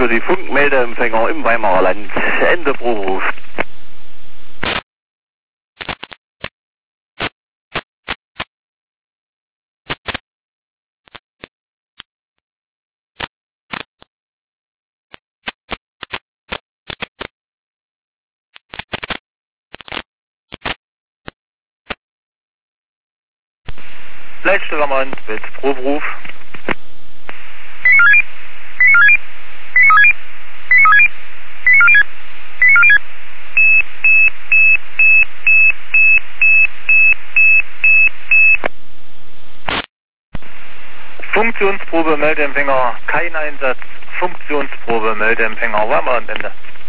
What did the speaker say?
die Funkmeldeempfänger im Weimarer Land. Ende Proberuf. Leitstelle am Rand mit Proberuf. Funktionsprobe, Meldeempfänger, kein Einsatz. Funktionsprobe, Meldeempfänger, Weimarer Ende.